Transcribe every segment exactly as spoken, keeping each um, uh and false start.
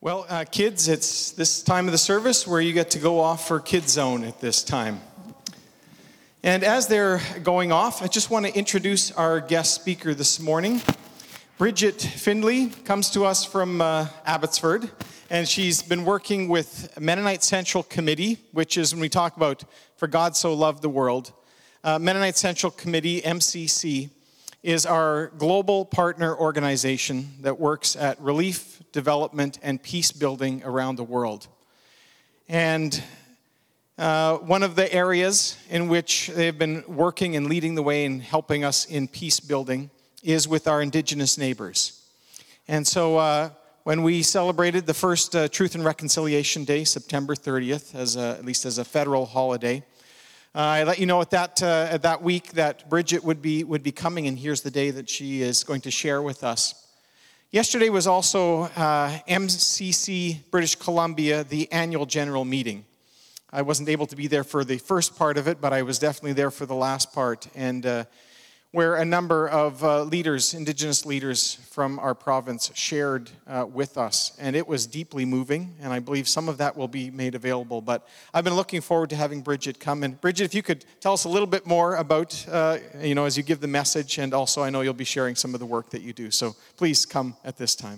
Well, uh, kids, it's this time of the service where you get to go off for Kids Zone at this time. And as they're going off, I just want to introduce our guest speaker this morning. Bridget Findlay comes to us from uh, Abbotsford, and she's been working with Mennonite Central Committee, which is when we talk about For God So Loved the World. Uh, Mennonite Central Committee, M C C, is our global partner organization that works at relief, development, and peace building around the world. And uh, one of the areas in which they've been working and leading the way and helping us in peace building is with our Indigenous neighbors. And so uh, when we celebrated the first uh, Truth and Reconciliation Day, September thirtieth, as a, at least as a federal holiday, Uh, I let you know at that uh, at that week that Bridget would be would be coming, and here's the day that she is going to share with us. Yesterday was also uh, M C C British Columbia, the annual general meeting. I wasn't able to be there for the first part of it, but I was definitely there for the last part, and uh, where a number of uh, leaders, Indigenous leaders from our province, shared uh, with us. And it was deeply moving, and I believe some of that will be made available. But I've been looking forward to having Bridget come. And Bridget, if you could tell us a little bit more about, uh, you know, as you give the message, and also I know you'll be sharing some of the work that you do. So please come at this time.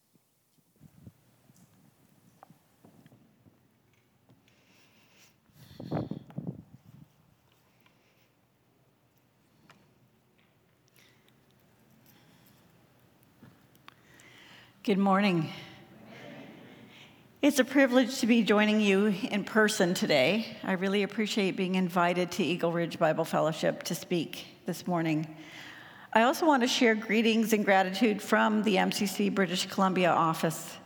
Good morning. It's a privilege to be joining you in person today. I really appreciate being invited to Eagle Ridge Bible Fellowship to speak this morning. I also want to share greetings and gratitude from the M C C British Columbia office.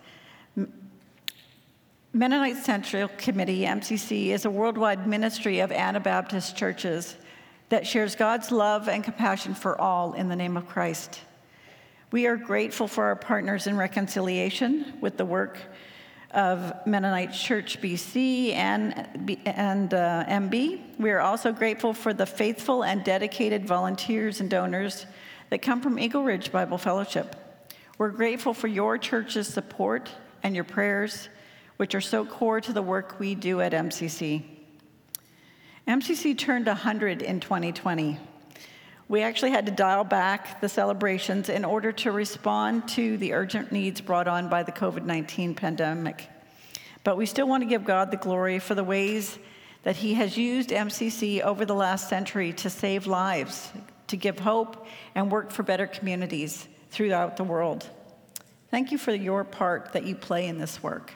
Mennonite Central Committee, M C C, is a worldwide ministry of Anabaptist churches that shares God's love and compassion for all in the name of Christ. We are grateful for our partners in reconciliation with the work of Mennonite Church B C and, and uh, M B. We are also grateful for the faithful and dedicated volunteers and donors that come from Eagle Ridge Bible Fellowship. We're grateful for your church's support and your prayers, which are so core to the work we do at M C C. M C C turned one hundred in twenty twenty. We actually had to dial back the celebrations in order to respond to the urgent needs brought on by the covid nineteen pandemic. But we still want to give God the glory for the ways that He has used M C C over the last century to save lives, to give hope, and work for better communities throughout the world. Thank you for your part that you play in this work.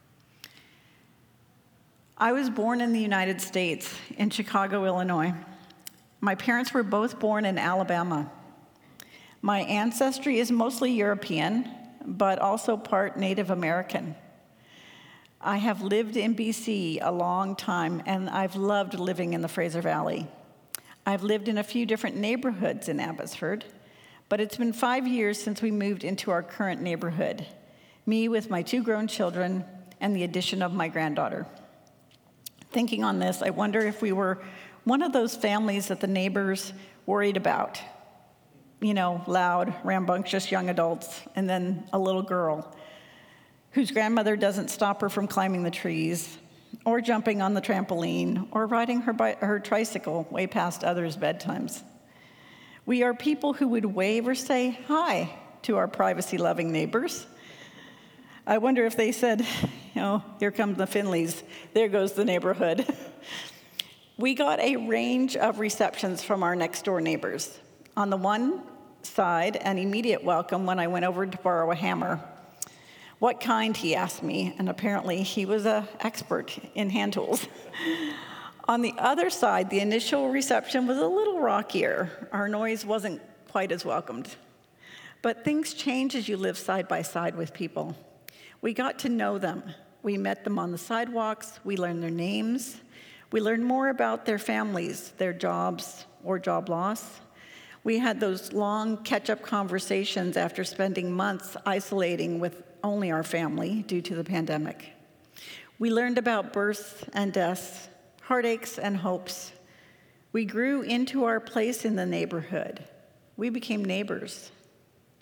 I was born in the United States, in Chicago, Illinois. My parents were both born in Alabama. My ancestry is mostly European, but also part Native American. I have lived in B C a long time, and I've loved living in the Fraser Valley. I've lived in a few different neighborhoods in Abbotsford, but it's been five years since we moved into our current neighborhood, me with my two grown children and the addition of my granddaughter. Thinking on this, I wonder if we were one of those families that the neighbors worried about. You know, loud, rambunctious young adults, and then a little girl whose grandmother doesn't stop her from climbing the trees, or jumping on the trampoline, or riding her, bi- her tricycle way past others' bedtimes. We are people who would wave or say hi to our privacy-loving neighbors. I wonder if they said, you know, here comes the Findlays, there goes the neighborhood. We got a range of receptions from our next-door neighbors. On the one side, an immediate welcome when I went over to borrow a hammer. What kind, he asked me, and apparently he was an expert in hand tools. On the other side, the initial reception was a little rockier. Our noise wasn't quite as welcomed. But things change as you live side by side with people. We got to know them. We met them on the sidewalks. We learned their names. We learned more about their families, their jobs, or job loss. We had those long catch-up conversations after spending months isolating with only our family due to the pandemic. We learned about births and deaths, heartaches and hopes. We grew into our place in the neighborhood. We became neighbors.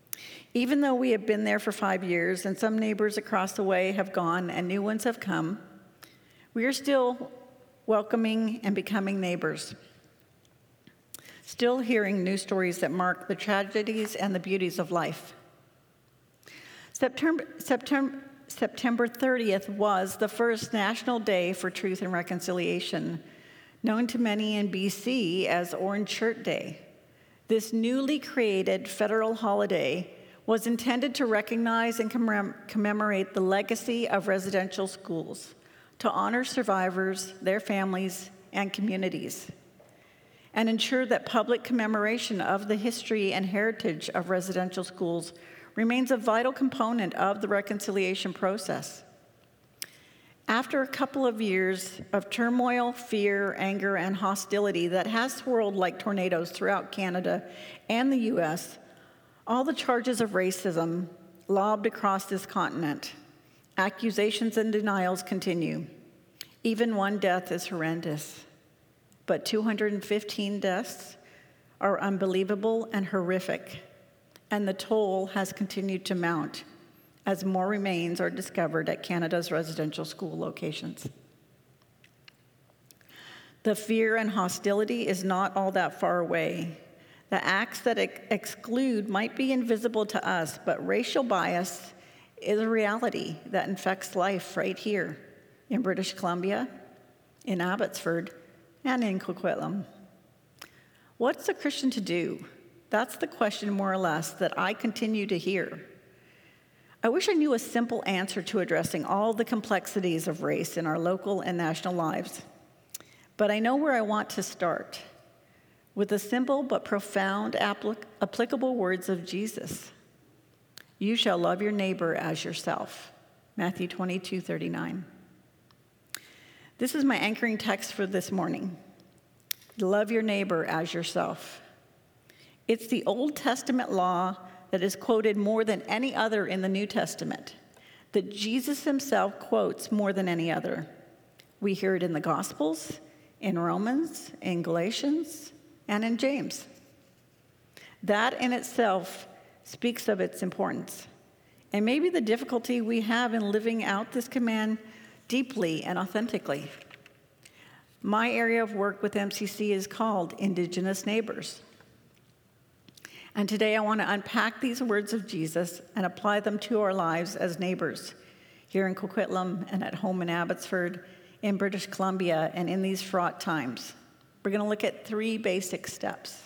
Even though we have been there for five years and some neighbors across the way have gone and new ones have come, we are still welcoming and becoming neighbors. Still hearing new stories that mark the tragedies and the beauties of life. September, September, September thirtieth was the first National Day for Truth and Reconciliation, known to many in B C as Orange Shirt Day. This newly created federal holiday was intended to recognize and commem- commemorate the legacy of residential schools, to honor survivors, their families, and communities, and ensure that public commemoration of the history and heritage of residential schools remains a vital component of the reconciliation process. After a couple of years of turmoil, fear, anger, and hostility that has swirled like tornadoes throughout Canada and the U S, all the charges of racism lobbed across this continent, accusations and denials continue. Even one death is horrendous, but two hundred fifteen deaths are unbelievable and horrific, and the toll has continued to mount as more remains are discovered at Canada's residential school locations. The fear and hostility is not all that far away. The acts that ex- exclude might be invisible to us, but racial bias is a reality that infects life right here in British Columbia, in Abbotsford, and in Coquitlam. What's a Christian to do? That's the question, more or less, that I continue to hear. I wish I knew a simple answer to addressing all the complexities of race in our local and national lives. But I know where I want to start, with the simple but profound applic- applicable words of Jesus. You shall love your neighbor as yourself. Matthew twenty-two thirty-nine. This is my anchoring text for this morning. Love your neighbor as yourself. It's the Old Testament law that is quoted more than any other in the New Testament, that Jesus himself quotes more than any other. We hear it in the Gospels, in Romans, in Galatians, and in James. That in itself speaks of its importance, and maybe the difficulty we have in living out this command deeply and authentically. My area of work with M C C is called Indigenous Neighbors. And today I want to unpack these words of Jesus and apply them to our lives as neighbors here in Coquitlam and at home in Abbotsford, in British Columbia, and in these fraught times. We're going to look at three basic steps.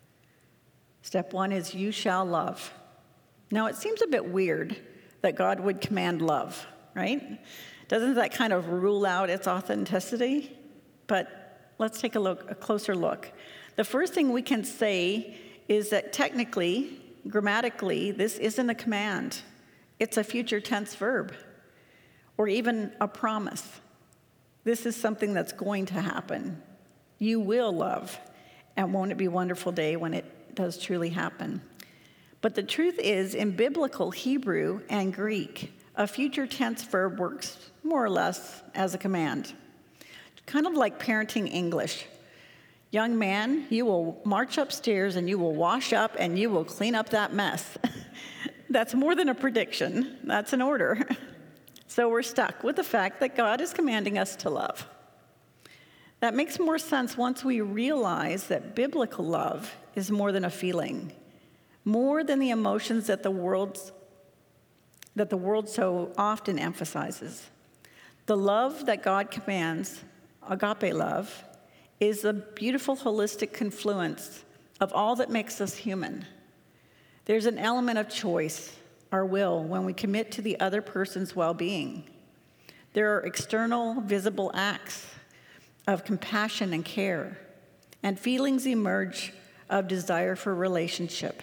Step one is you shall love. Now, it seems a bit weird that God would command love, right? Doesn't that kind of rule out its authenticity? But let's take a look, a closer look. The first thing we can say is that technically, grammatically, this isn't a command. It's a future tense verb, or even a promise. This is something that's going to happen. You will love, and won't it be a wonderful day when it does truly happen? But the truth is, in biblical Hebrew and Greek, a future tense verb works more or less as a command. Kind of like parenting English. Young man, you will march upstairs and you will wash up and you will clean up that mess. That's more than a prediction, that's an order. So we're stuck with the fact that God is commanding us to love. That makes more sense once we realize that biblical love is more than a feeling, more than the emotions that the world's, that the world so often emphasizes. The love that God commands, agape love, is a beautiful holistic confluence of all that makes us human. There's an element of choice, our will, when we commit to the other person's well-being. There are external, visible acts of compassion and care, and feelings emerge of desire for relationship.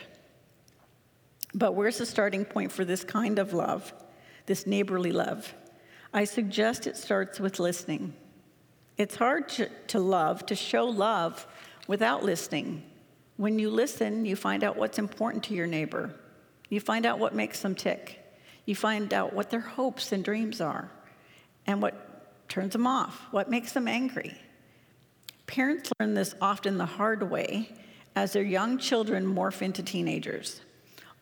But where's the starting point for this kind of love, this neighborly love? I suggest it starts with listening. It's hard to, to love, to show love without listening. When you listen, you find out what's important to your neighbor. You find out what makes them tick. You find out what their hopes and dreams are and what turns them off, what makes them angry. Parents learn this often the hard way as their young children morph into teenagers.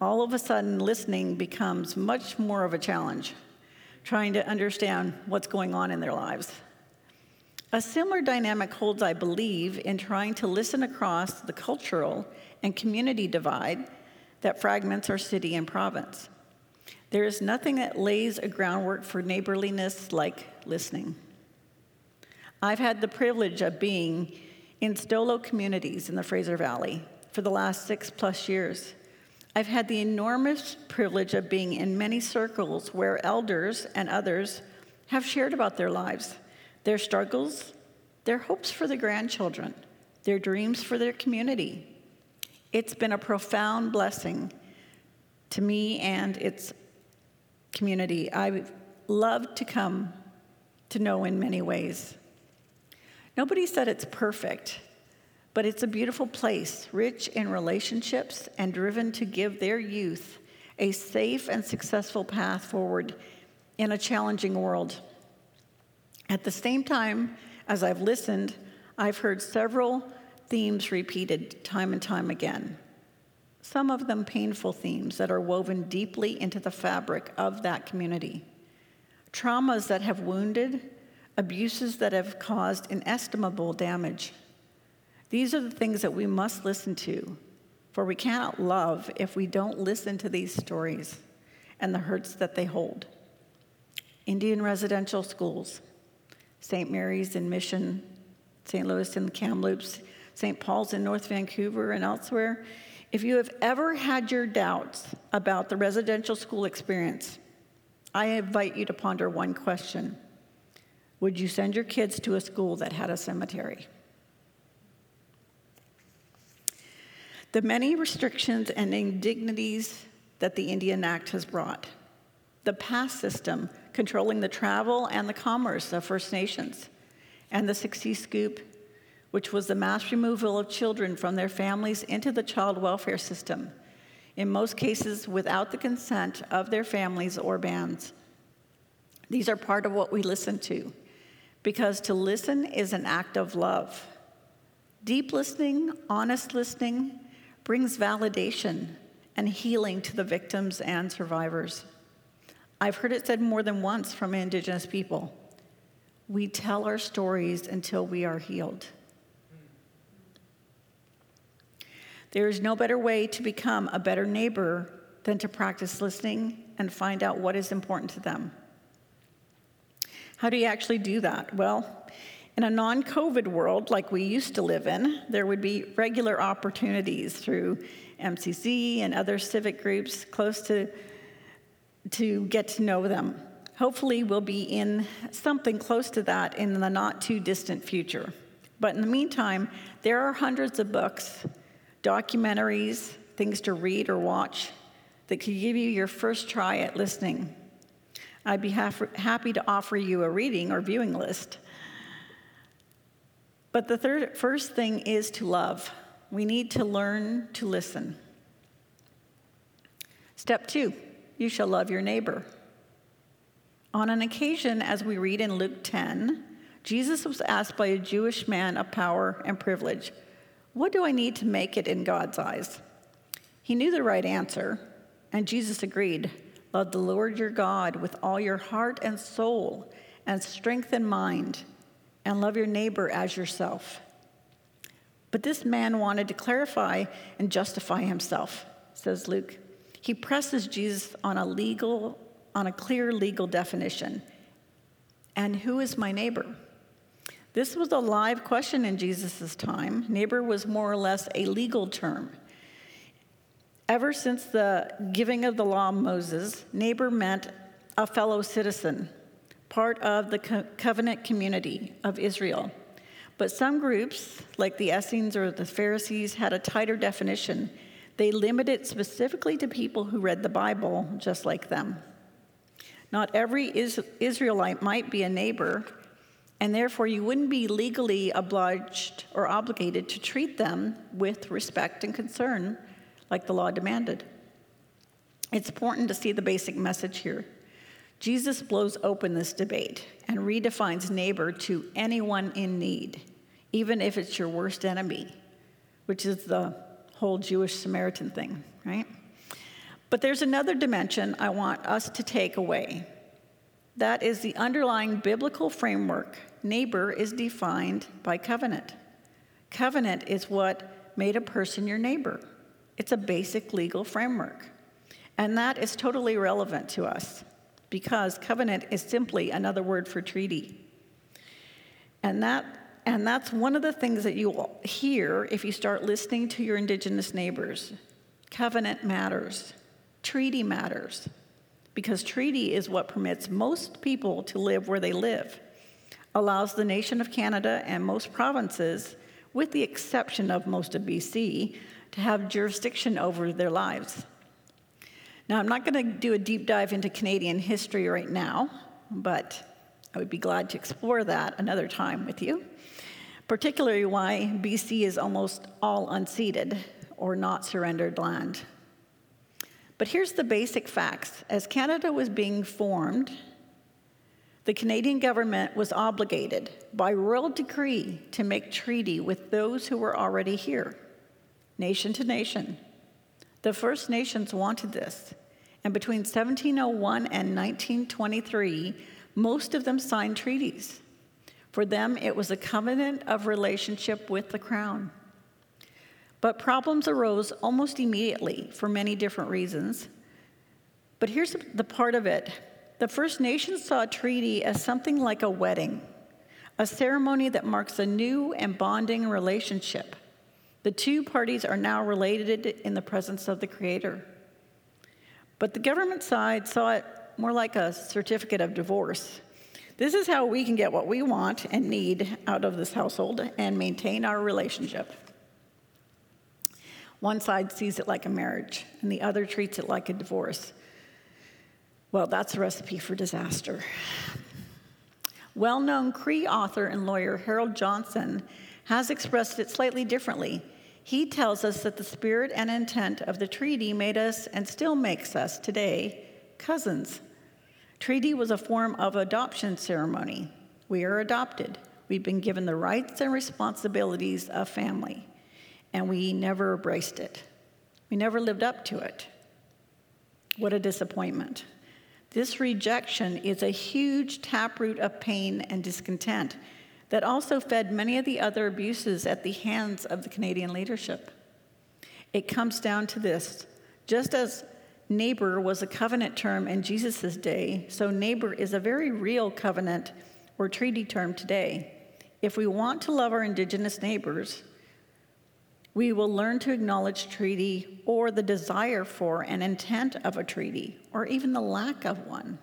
all of a sudden listening becomes much more of a challenge, trying to understand what's going on in their lives. A similar dynamic holds, I believe, in trying to listen across the cultural and community divide that fragments our city and province. There is nothing that lays a groundwork for neighborliness like listening. I've had the privilege of being in Stolo communities in the Fraser Valley for the last six plus years. I've had the enormous privilege of being in many circles where elders and others have shared about their lives, their struggles, their hopes for their grandchildren, their dreams for their community. It's been a profound blessing to me and its community. I've loved to come to know in many ways. Nobody said it's perfect, but it's a beautiful place, rich in relationships and driven to give their youth a safe and successful path forward in a challenging world. At the same time, as I've listened, I've heard several themes repeated time and time again. Some of them painful themes that are woven deeply into the fabric of that community. Traumas that have wounded, abuses that have caused inestimable damage. These are the things that we must listen to, for we cannot love if we don't listen to these stories and the hurts that they hold. Indian residential schools, Saint Mary's in Mission, Saint Louis in Kamloops, Saint Paul's in North Vancouver and elsewhere. If you have ever had your doubts about the residential school experience, I invite you to ponder one question. Would you send your kids to a school that had a cemetery? The many restrictions and indignities that the Indian Act has brought, the pass system controlling the travel and the commerce of First Nations, and the sixty scoop, which was the mass removal of children from their families into the child welfare system, in most cases without the consent of their families or bands. These are part of what we listen to, because to listen is an act of love. Deep listening, honest listening, brings validation and healing to the victims and survivors. I've heard it said more than once from Indigenous people. We tell our stories until we are healed. There is no better way to become a better neighbor than to practice listening and find out what is important to them. How do you actually do that? Well, in a non-COVID world like we used to live in, there would be regular opportunities through M C C and other civic groups close to, to get to know them. Hopefully we'll be in something close to that in the not too distant future. But in the meantime, there are hundreds of books, documentaries, things to read or watch that could give you your first try at listening. I'd be happy to offer you a reading or viewing list. But the third, first thing is to love. We need to learn to listen. Step two, you shall love your neighbor. On an occasion, as we read in Luke ten, Jesus was asked by a Jewish man of power and privilege, "What do I need to make it in God's eyes?" He knew the right answer, and Jesus agreed, "Love the Lord your God with all your heart and soul and strength and mind, and love your neighbor as yourself." But this man wanted to clarify and justify himself, says Luke. He presses Jesus on a legal, on a clear legal definition. And who is my neighbor? This was a live question in Jesus' time. Neighbor was more or less a legal term. Ever since the giving of the law of Moses, neighbor meant a fellow citizen, part of the co- covenant community of Israel. But some groups, like the Essenes or the Pharisees, had a tighter definition. They limited it specifically to people who read the Bible just like them. Not every Is- Israelite might be a neighbor, and therefore you wouldn't be legally obliged or obligated to treat them with respect and concern like the law demanded. It's important to see the basic message here. Jesus blows open this debate and redefines neighbor to anyone in need, even if it's your worst enemy, which is the whole Jewish Samaritan thing, right? But there's another dimension I want us to take away. That is the underlying biblical framework. Neighbor is defined by covenant. Covenant is what made a person your neighbor. It's a basic legal framework. And that is totally relevant to us because covenant is simply another word for treaty. And that and that's one of the things that you will hear if you start listening to your Indigenous neighbors. Covenant matters. Treaty matters. Because treaty is what permits most people to live where they live, allows the nation of Canada and most provinces, with the exception of most of B C, to have jurisdiction over their lives. Now, I'm not going to do a deep dive into Canadian history right now, but I would be glad to explore that another time with you, particularly why B C is almost all unceded or not surrendered land. But here's the basic facts. As Canada was being formed, the Canadian government was obligated by royal decree to make treaty with those who were already here, nation to nation. The First Nations wanted this, and between seventeen oh one and nineteen twenty-three, most of them signed treaties. For them, it was a covenant of relationship with the Crown. But problems arose almost immediately for many different reasons. But here's the part of it. The First Nations saw a treaty as something like a wedding, a ceremony that marks a new and bonding relationship. The two parties are now related in the presence of the Creator. But the government side saw it more like a certificate of divorce. This is how we can get what we want and need out of this household and maintain our relationship. One side sees it like a marriage, and the other treats it like a divorce. Well, that's a recipe for disaster. Well-known Cree author and lawyer Harold Johnson has expressed it slightly differently. He tells us that the spirit and intent of the treaty made us, and still makes us today, cousins. Treaty was a form of adoption ceremony. We are adopted. We've been given the rights and responsibilities of family. And we never embraced it. We never lived up to it. What a disappointment. This rejection is a huge taproot of pain and discontent that also fed many of the other abuses at the hands of the Canadian leadership. It comes down to this. Just as neighbor was a covenant term in Jesus' day, so neighbor is a very real covenant or treaty term today. If we want to love our Indigenous neighbors, we will learn to acknowledge treaty or the desire for and intent of a treaty, or even the lack of one.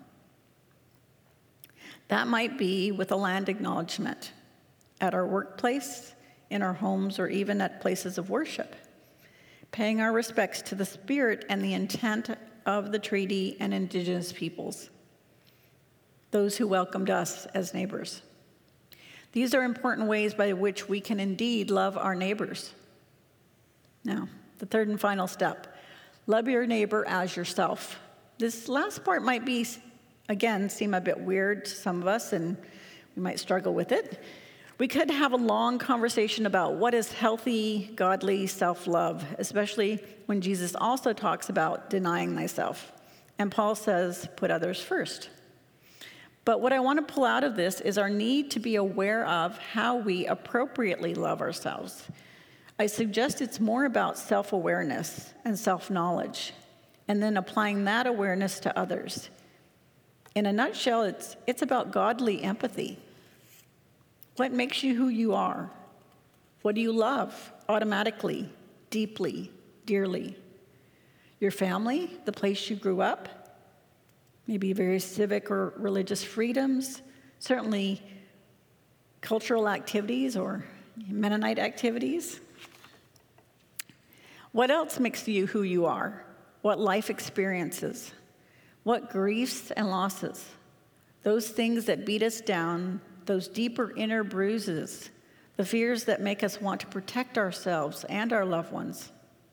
That might be with a land acknowledgement at our workplace, in our homes, or even at places of worship, paying our respects to the spirit and the intent of the treaty and Indigenous peoples, those who welcomed us as neighbors. These are important ways by which we can indeed love our neighbors. Now, the third and final step, love your neighbor as yourself. This last part might be, again, seem a bit weird to some of us, and we might struggle with it. We could have a long conversation about what is healthy, godly self-love, especially when Jesus also talks about denying thyself. And Paul says, put others first. But what I want to pull out of this is our need to be aware of how we appropriately love ourselves. I suggest it's more about self-awareness and self-knowledge, and then applying that awareness to others. In a nutshell, it's, it's about godly empathy. What makes you who you are? What do you love automatically, deeply, dearly? Your family, the place you grew up, maybe various civic or religious freedoms, certainly cultural activities or Mennonite activities. What else makes you who you are? What life experiences? What griefs and losses? Those things that beat us down, those deeper inner bruises, the fears that make us want to protect ourselves and our loved ones.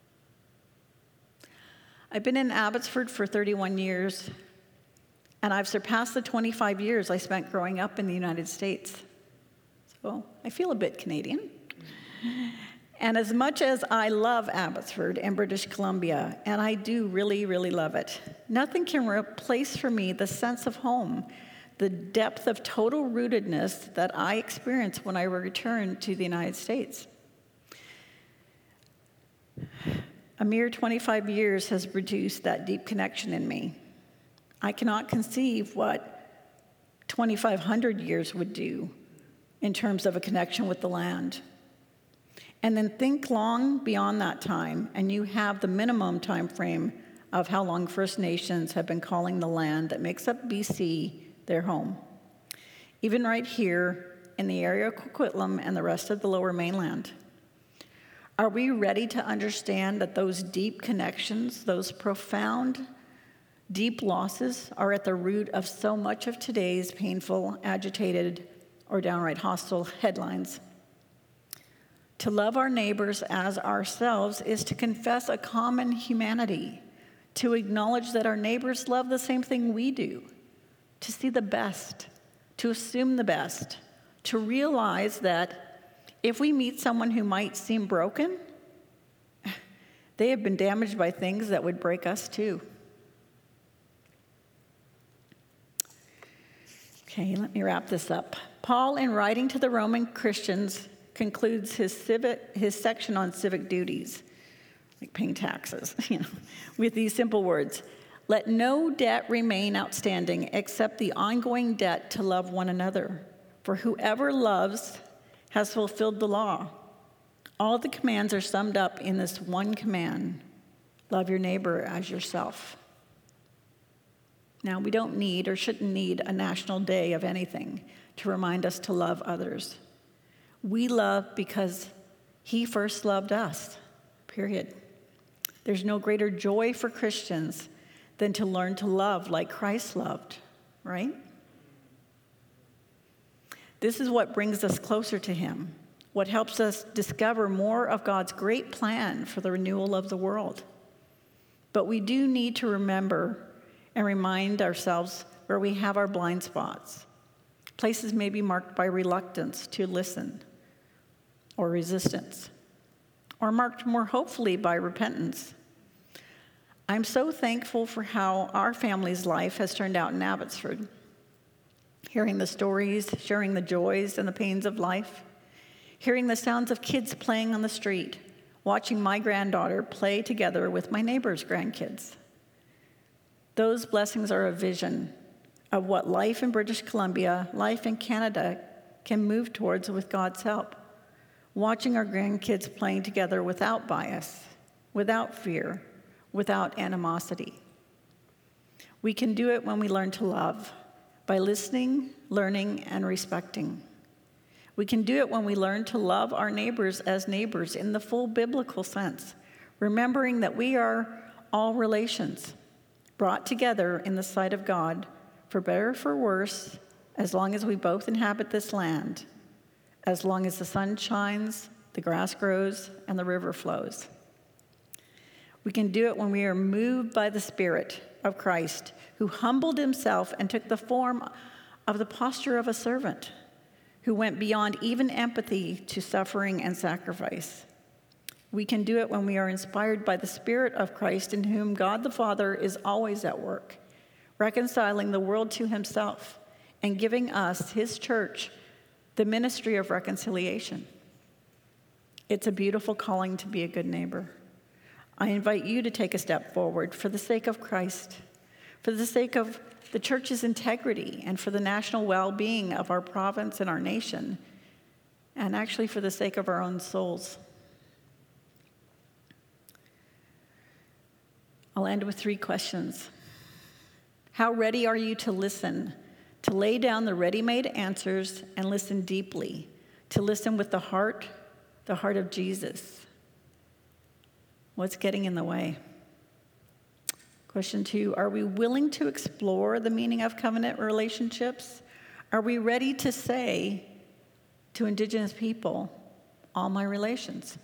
I've been in Abbotsford for thirty-one years, and I've surpassed the twenty-five years I spent growing up in the United States. So I feel a bit Canadian. And as much as I love Abbotsford and British Columbia, and I do really, really love it, nothing can replace for me the sense of home, the depth of total rootedness that I experience when I return to the United States. A mere twenty-five years has produced that deep connection in me. I cannot conceive what twenty-five hundred years would do in terms of a connection with the land. And then think long beyond that time, and you have the minimum time frame of how long First Nations have been calling the land that makes up B C their home. Even right here in the area of Coquitlam and the rest of the Lower Mainland. Are we ready to understand that those deep connections, those profound, deep losses are at the root of so much of today's painful, agitated, or downright hostile headlines? To love our neighbors as ourselves is to confess a common humanity, to acknowledge that our neighbors love the same thing we do, to see the best, to assume the best, to realize that if we meet someone who might seem broken, they have been damaged by things that would break us too. Okay, let me wrap this up. Paul, in writing to the Roman Christians, concludes his civic, his section on civic duties, like paying taxes, you know, with these simple words. Let no debt remain outstanding except the ongoing debt to love one another. For whoever loves has fulfilled the law. All the commands are summed up in this one command: love your neighbor as yourself. Now, we don't need or shouldn't need a national day of anything to remind us to love others. We love because he first loved us, period. There's no greater joy for Christians than to learn to love like Christ loved, right? This is what brings us closer to him, what helps us discover more of God's great plan for the renewal of the world. But we do need to remember and remind ourselves where we have our blind spots. Places may be marked by reluctance to listen or resistance, or marked more hopefully by repentance. I'm so thankful for how our family's life has turned out in Abbotsford. Hearing the stories, sharing the joys and the pains of life, hearing the sounds of kids playing on the street, watching my granddaughter play together with my neighbor's grandkids. Those blessings are a vision of what life in British Columbia, life in Canada can move towards with God's help. Watching our grandkids playing together without bias, without fear, without animosity. We can do it when we learn to love, by listening, learning, and respecting. We can do it when we learn to love our neighbors as neighbors in the full biblical sense, remembering that we are all relations, brought together in the sight of God, for better or for worse, as long as we both inhabit this land, as long as the sun shines, the grass grows, and the river flows. We can do it when we are moved by the Spirit of Christ, who humbled himself and took the form of the posture of a servant, who went beyond even empathy to suffering and sacrifice. We can do it when we are inspired by the Spirit of Christ, in whom God the Father is always at work, reconciling the world to himself and giving us, his church, the ministry of reconciliation. It's a beautiful calling to be a good neighbor. I invite you to take a step forward for the sake of Christ, for the sake of the church's integrity, and for the national well-being of our province and our nation, and actually for the sake of our own souls. I'll end with three questions. How ready are you to listen, to lay down the ready-made answers and listen deeply, to listen with the heart, the heart of Jesus? What's getting in the way? Question two, are we willing to explore the meaning of covenant relationships? Are we ready to say to Indigenous people, all my relations?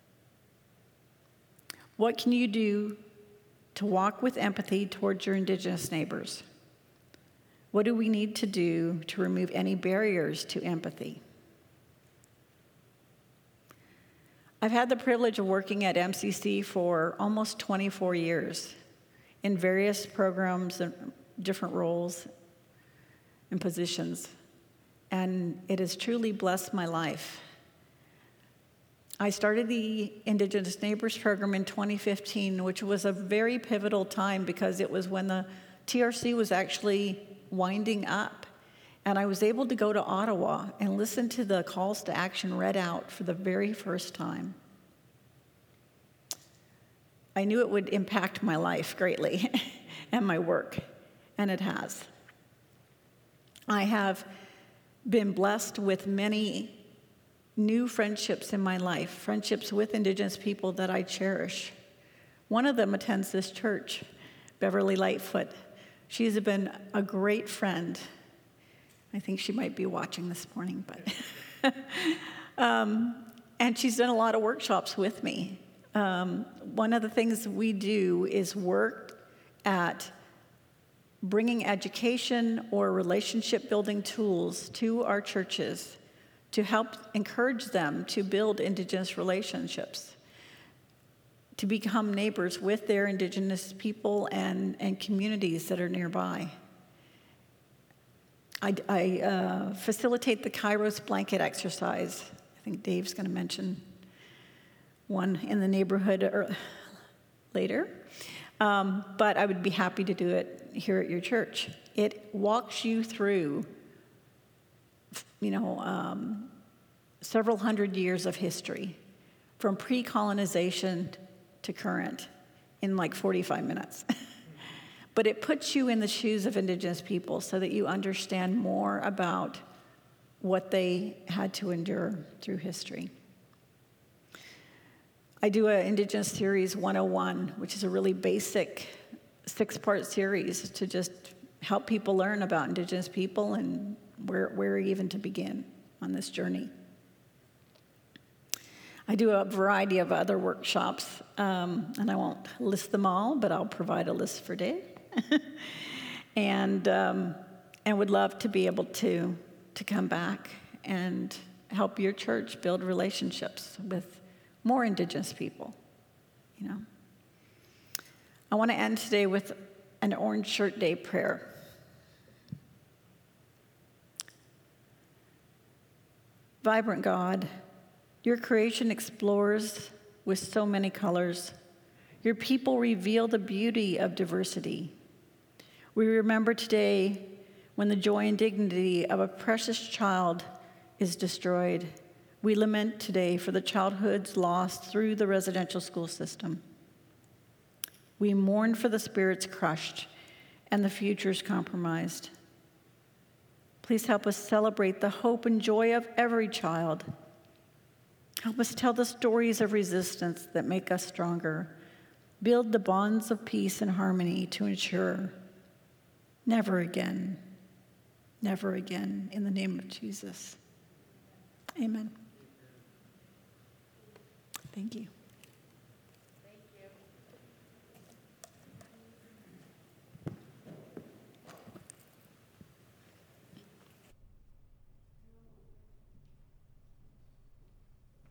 What can you do to walk with empathy towards your Indigenous neighbors? What do we need to do to remove any barriers to empathy? I've had the privilege of working at M C C for almost twenty-four years in various programs and different roles and positions, and it has truly blessed my life. I started the Indigenous Neighbors Program in twenty fifteen, which was a very pivotal time because it was when the T R C was actually winding up. And I was able to go to Ottawa and listen to the calls to action read out for the very first time. I knew it would impact my life greatly and my work, and it has. I have been blessed with many new friendships in my life, friendships with Indigenous people that I cherish. One of them attends this church, Beverly Lightfoot. She's been a great friend. I think she might be watching this morning, but um, and she's done a lot of workshops with me. Um, one of the things we do is work at bringing education or relationship building tools to our churches to help encourage them to build Indigenous relationships, to become neighbors with their Indigenous people and, and communities that are nearby. I, I uh, facilitate the Kairos blanket exercise. I think Dave's going to mention one in the neighborhood or later. Um, but I would be happy to do it here at your church. It walks you through, you know, um, several hundred years of history, from pre-colonization to current, in like forty-five minutes. But it puts you in the shoes of Indigenous people so that you understand more about what they had to endure through history. I do an Indigenous Series one oh one, which is a really basic six-part series to just help people learn about Indigenous people and where, where even to begin on this journey. I do a variety of other workshops, um, and I won't list them all, but I'll provide a list for Dave. and um, and would love to be able to to come back and help your church build relationships with more Indigenous people, you know. I want to end today with an Orange Shirt Day prayer. Vibrant God, your creation explores with so many colors. Your people reveal the beauty of diversity. We remember today when the joy and dignity of a precious child is destroyed. We lament today for the childhoods lost through the residential school system. We mourn for the spirits crushed and the futures compromised. Please help us celebrate the hope and joy of every child. Help us tell the stories of resistance that make us stronger. Build the bonds of peace and harmony to ensure never again, never again, in the name of Jesus. Amen. Thank you.